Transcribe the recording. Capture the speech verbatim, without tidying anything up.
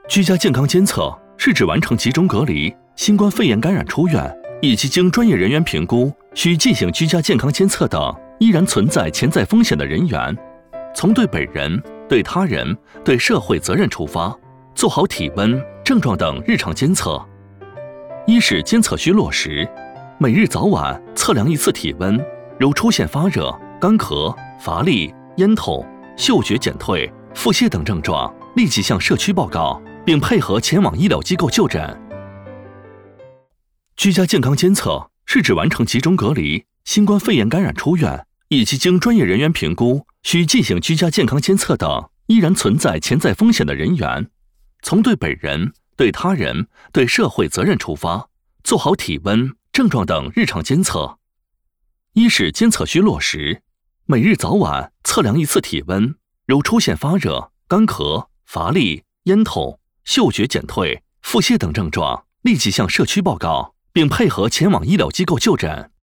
居家健康监测是指完成集中隔离、新冠肺炎感染出院，以及经专业人员评估需进行居家健康监测等依然存在潜在风险的人员，从对本人、对他人、对社会责任出发，做好体温、症状等日常监测。一是监测需落实，每日早晚测量一次体温，如出现发热、干咳、乏力、咽痛、嗅觉减退、腹泻等症状，立即向社区报告，并配合前往医疗机构就诊。居家健康监测是指完成集中隔离、新冠肺炎感染出院，以及经专业人员评估需进行居家健康监测等依然存在潜在风险的人员，从对本人、对他人、对社会责任出发，做好体温、症状等日常监测。一是监测需落实，每日早晚测量一次体温，如出现发热、干咳、乏力、咽痛、嗅觉减退、腹泻等症状，立即向社区报告，并配合前往医疗机构就诊。